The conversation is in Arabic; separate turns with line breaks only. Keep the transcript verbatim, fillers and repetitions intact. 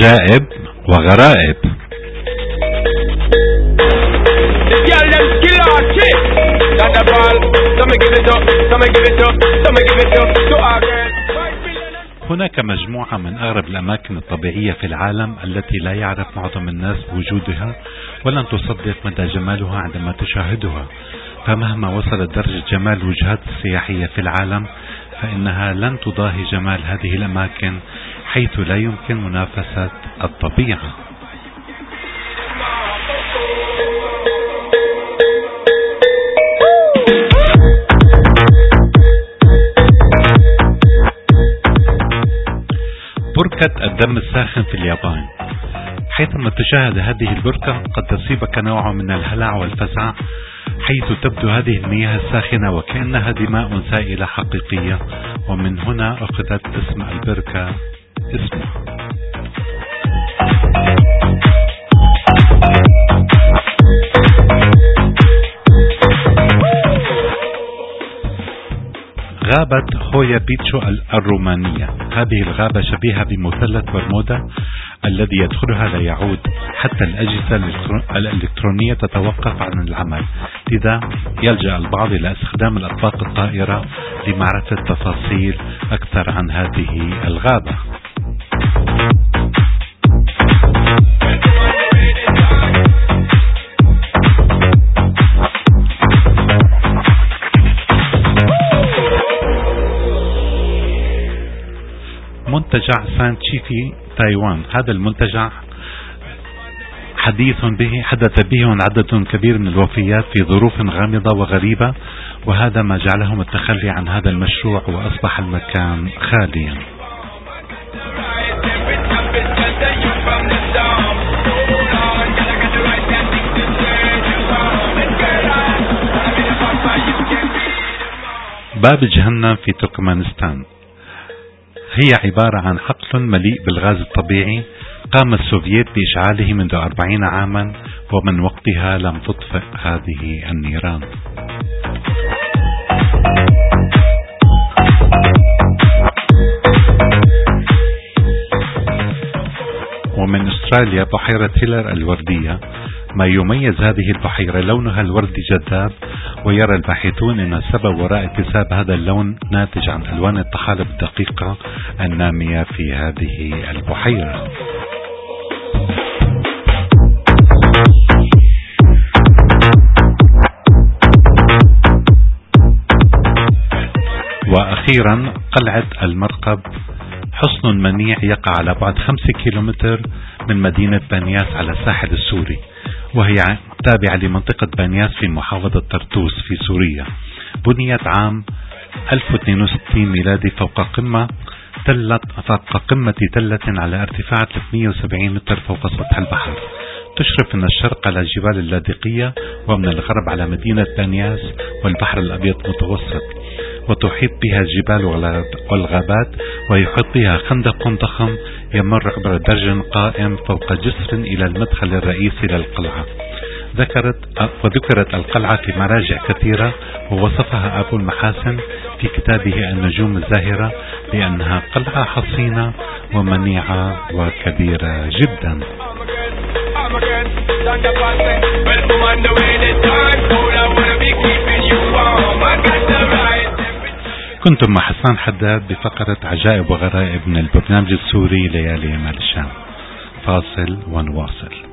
عجائب وغرائب. هناك مجموعة من أغرب الأماكن الطبيعية في العالم التي لا يعرف معظم الناس بوجودها، ولن تصدق مدى جمالها عندما تشاهدها. فمهما وصلت درجة جمال الوجهات السياحية في العالم فإنها لن تضاهي جمال هذه الأماكن، حيث لا يمكن منافسة الطبيعة. بركة الدم الساخن في اليابان. حيثما تشاهد هذه البركة قد تصيبك نوع من الهلع والفزع، حيث تبدو هذه المياه الساخنة وكأنها دماء سائلة حقيقية، ومن هنا أخذت اسم البركة اسمها. غابة هويا بيتشو الرومانية. هذه الغابة شبيهة بمثلث برمودا الذي يدخلها لا يعود، حتى الأجهزة الإلكترونية تتوقف عن العمل، لذا يلجأ البعض إلى استخدام الأطباق الطائرة لمعرفة تفاصيل أكثر عن هذه الغابة. منتجع سانتشي في تايوان. هذا المنتجع حديث به حدث به عدد كبير من الوفيات في ظروف غامضة وغريبة، وهذا ما جعلهم التخلي عن هذا المشروع وأصبح المكان خاليا. باب جهنم في تركمانستان. هي عبارة عن حقل مليء بالغاز الطبيعي قام السوفييت بإشعاله منذ أربعين عاما، ومن وقتها لم تطفئ هذه النيران. ومن أستراليا بحيرة هيلر الوردية. ما يميز هذه البحيرة لونها الوردي جذاب، ويرى الباحثون أن السبب وراء اكتساب هذا اللون ناتج عن ألوان الطحالب الدقيقة النامية في هذه البحيرة. وأخيرا قلعة المرقب. حصن منيع يقع على بعد خمسة كيلومتر من مدينة بانياس على الساحل السوري، وهي تابعة لمنطقة بانياس في محافظة طرطوس في سوريا. بنيت عام ألف واثنين وستين ميلادي فوق قمة تلة فوق قمة تلة على ارتفاع ثلاثمئة وسبعين متر فوق سطح البحر. تشرف من الشرق على جبال اللاذقية، ومن الغرب على مدينة بانياس والبحر الأبيض المتوسط، وتحيط بها الجبال والغابات، ويحيط بها خندق ضخم يمر عبر درج قائم فوق جسر إلى المدخل الرئيسي للقلعة. ذكرت وذكرت القلعة في مراجع كثيرة، ووصفها أبو المحاسن في كتابه النجوم الزاهرة بأنها قلعة حصينة ومنيعة وكبيرة جدا. كنتم مع حسان حداد بفقرة عجائب وغرائب من البرنامج السوري ليالي مال الشام. فاصل ونواصل.